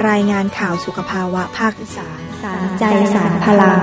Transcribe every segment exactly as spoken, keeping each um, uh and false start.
รายงานข่าวสุขภาวะภาคอีสานสารใจสารพลัง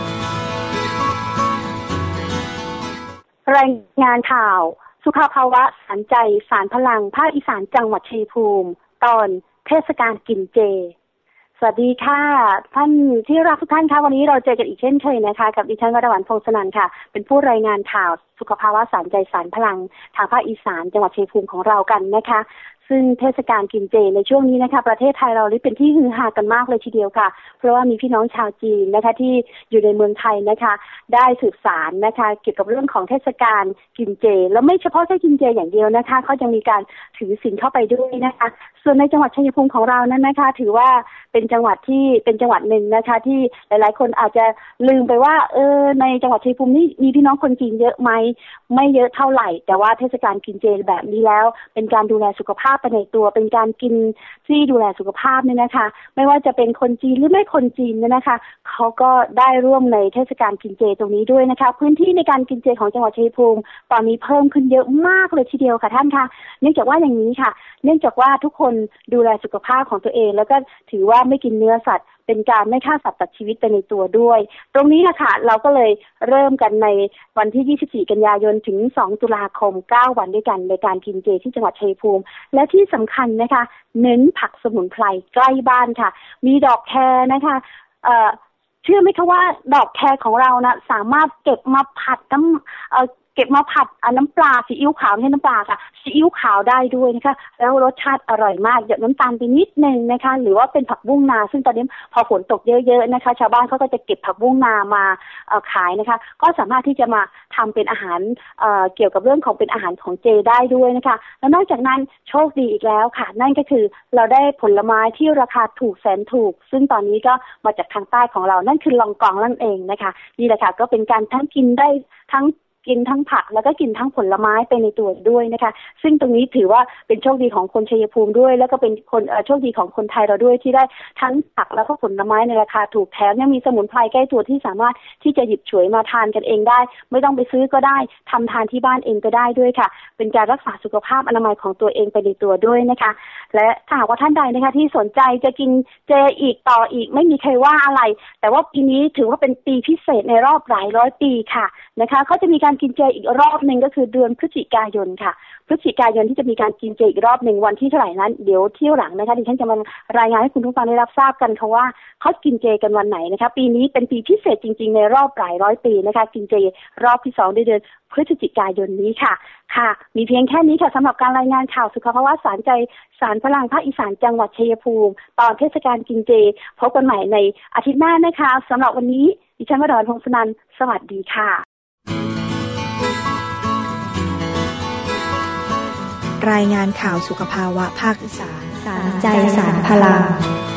รายงานข่าวสุขภาวะสารใจสารพลังภาคอีสานจังหวัดชัยภูมิตอนเทศกาลกินเจสวัสดีค่ะท่านที่รักทุกท่านค่ะวันนี้เราเจอกันอีกเช่นเคยนะคะกับดิฉันวรวรรณพงษ์สนั่นค่ะเป็นผู้รายงานข่าวสุขภาวะสารใจสารพลังทางภาคอีสานจังหวัดชัยภูมิของเรากันนะคะซึ่งเทศกาลกินเจในช่วงนี้นะคะประเทศไทยเรานี่เป็นที่ฮือฮากันมากเลยทีเดียวค่ะเพราะว่ามีพี่น้องชาวจีนนะคะที่อยู่ในเมืองไทยนะคะได้สืบสานนะคะเกี่ยวกับเรื่องของเทศกาลกินเจแล้วไม่เฉพาะแค่กินเจอย่างเดียวนะคะเขายังมีการถือศีลเข้าไปด้วยนะคะส่วนในจังหวัดชัยภูมิของเรานั้นนะคะถือว่าเป็นจังหวัดที่เป็นจังหวัดหนึ่งนะคะที่หลายๆคนอาจจะลืมไปว่าเออในจังหวัดชัยภูมินี่มีพี่น้องคนจีนเยอะไหมไม่เยอะเท่าไหร่แต่ว่าเทศกาลกินเจแบบนี้แล้วเป็นการดูแลสุขภาพไปในตัวเป็นการกินที่ดูแลสุขภาพเนี่ยนะคะไม่ว่าจะเป็นคนจีนหรือไม่คนจีนเนี่ยนะคะเขาก็ได้ร่วมในเทศกาลกินเจตรงนี้ด้วยนะคะพื้นที่ในการกินเจของจังหวัดชัยภูมิตอนนี้เพิ่มขึ้นเยอะมากเลยทีเดียวค่ะท่านคะเนื่องจากว่าอย่างนี้ค่ะเนื่องจากว่าทุกคนดูแลสุขภาพของตัวเองแล้วก็ถือว่าไม่กินเนื้อสัตว์เป็นการไม่ฆ่าสัตว์ตัดชีวิตไปในตัวด้วยตรงนี้แหละค่ะเราก็เลยเริ่มกันในวันที่ยี่สิบสี่กันยายนถึงสองตุลาคมเก้าวันด้วยกันในการกินเจที่จังหวัดชัยภูมิและที่สำคัญนะคะเน้นผักสมุนไพรใกล้บ้านค่ะมีดอกแครนะคะเอ่อเชื่อไหมคะว่าดอกแครของเรานะสามารถเก็บมาผัดน้ำเอ่อเก็บมาผัดน้ำปลาซีอิ๊วขาวให้น้ำปลาค่ะซีอิ๊วขาวได้ด้วยนะคะแล้วรสชาติอร่อยมากหยดน้ำตาลไปนิดนึงนะคะหรือว่าเป็นผักบุ้งนาซึ่งตอนนี้พอฝนตกเยอะๆนะคะชาวบ้านเขาก็จะเก็บผักบุ้งนามาเอ่อขายนะคะก็สามารถที่จะมาทำเป็นอาหารเอ่อเกี่ยวกับเรื่องของเป็นอาหารของเจได้ด้วยนะคะแล้วนอกจากนั้นโชคดีอีกแล้วค่ะนั่นก็คือเราได้ผลไม้ที่ราคาถูกแสนถูกซึ่งตอนนี้ก็มาจากทางใต้ของเรานั่นคือลองกองนั่นเองนะคะนี่แหละค่ะก็เป็นการทั้งกินได้ทั้งกินทั้งผักแล้วก็กินทั้งผลไม้ไปในตัวด้วยนะคะซึ่งตรงนี้ถือว่าเป็นโชคดีของคนชัยภูมิด้วยแล้วก็เป็นคนเอ่อโชคดีของคนไทยเราด้วยที่ได้ทั้งผักแล้วก็ผลไม้ในราคาถูกแถมยังมีสมุนไพรใกล้ตัวที่สามารถที่จะหยิบฉวยมาทานกันเองได้ไม่ต้องไปซื้อก็ได้ทำทานที่บ้านเองก็ได้ด้วยค่ะเป็นการรักษาสุขภาพอนามัยของตัวเองไปในตัวด้วยนะคะและถ้าหากว่าท่านใดนะคะที่สนใจจะกินเจอีกต่ออีกไม่มีใครว่าอะไรแต่ว่าปีนี้ถือว่าเป็นปีพิเศษในรอบหลายร้อยปีค่ะนะคะเขาจะมีการกินเจอีกรอบหนึ่งก็คือเดือนพฤศจิกายนค่ะพฤศจิกายนที่จะมีการกินเจอีกรอบหนึ่งวันที่เท่าไหร่นั้นเดี๋ยวเที่ยวหลังนะคะดิฉันจะมารายงานให้คุณผู้ฟังได้รับทราบกันค่ะว่าเขากินเจกันวันไหนนะคะปีนี้เป็นปีพิเศษจริงๆในรอบหลายร้อยปีนะคะกินเจรอบที่สองในเดือนพฤศจิกายนนี้ค่ะค่ะมีเพียงแค่นี้ค่ะสำหรับการรายงานข่าวสุขภาวะสารใจสารพลังภาคอีสานจังหวัดชัยภูมิตอนเทศกาลกินเจพบกันใหม่ในอาทิตย์หน้านะคะสำหรับวันนี้ดิฉันวรวรรณพงษ์สนั่นสวัสดีค่ะรายงานข่าวสุขภาวะภาคอีสานสารใจสารพลัง